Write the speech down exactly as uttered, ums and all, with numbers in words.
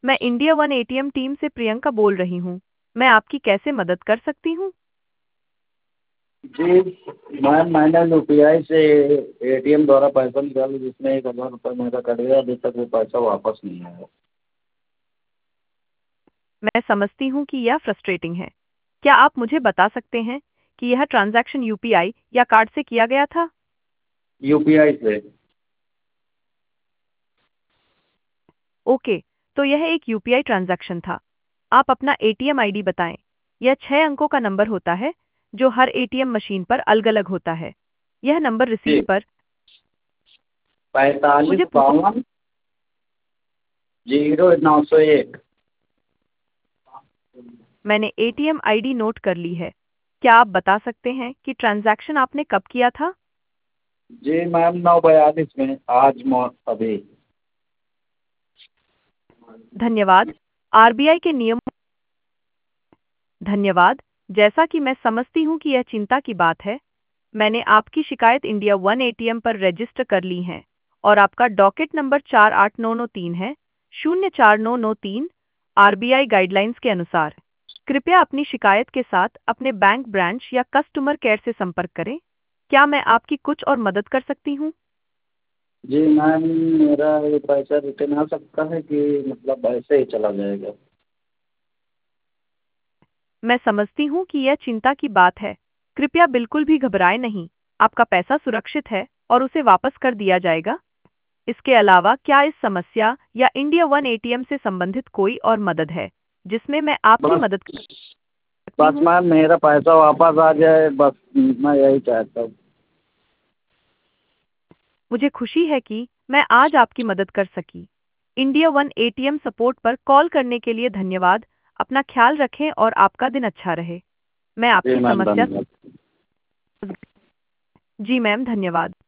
मैं India One ATM team से प्रियंका बोल रही हूँ। मैं आपकी कैसे मदद कर सकती हूँ? जी मैम, मैंने यूपीआई से एटीएम द्वारा पैसा निकाला जिसमें एक हज़ार रुपये मेरा कट गया। अभी तक वो पैसा वापस नहीं आया। मैं समझती हूँ कि यह फ्रस्ट्रेटिंग है। क्या आप मुझे बता सकते हैं कि यह ट्रांजैक्शन यूपीआई या कार्ड से किया गया था? यूपीआई से। ओके, तो यह एक यूपीआई ट्रांजैक्शन था। आप अपना एटीएम आईडी बताएं। यह छह अंकों का नंबर होता है जो हर एटीएम मशीन पर अलग-अलग होता है। यह नंबर जी, रिसीट पर पैंतालीस मुझे पूरा बावन जीरो नौ सौ एक। मैंने एटीएम आईडी नोट कर ली है। क्या आप बता सकते हैं कि ट्रांजैक्शन आपने कब किया था? जी मैम, नौ बयालीस में आज मौ अभी। धन्यवाद। आरबीआई के नियम धन्यवाद। जैसा कि मैं समझती हूँ कि यह चिंता की बात है, मैंने आपकी शिकायत इंडिया वन एटीएम पर रजिस्टर कर ली है और आपका डॉकेट नंबर चार आठ नौ नौ तीन है, शून्य चार नौ नौ तीन। आरबीआई गाइडलाइंस के अनुसार कृपया अपनी शिकायत के साथ अपने बैंक ब्रांच या कस्टमर केयर से संपर्क करें। क्या मैं आपकी कुछ और मदद कर सकती हूँ? जी मैम, मेरा ये पैसा रिटर्न आ सकता है कि मतलब ऐसे ही चला जाएगा? मैं समझती हूँ कि यह चिंता की बात है। कृपया बिल्कुल भी घबराएं नहीं। आपका पैसा सुरक्षित है और उसे वापस कर दिया जाएगा। इसके अलावा क्या इस समस्या या इंडिया वन एटीएम से संबंधित कोई और मदद है जिसमें मैं आपकी बस मदद कर सकती बस हूँ? मैम, मेरा पैसा वापस आ जाए, बस मैं यही चाहता हूँ। मुझे खुशी है कि मैं आज आपकी मदद कर सकी। इंडिया वन एटीएम सपोर्ट पर कॉल करने के लिए धन्यवाद। अपना ख्याल रखें और आपका दिन अच्छा रहे। मैं जी आपकी मैम, समस्या धन्यवाद। जी मैम, धन्यवाद।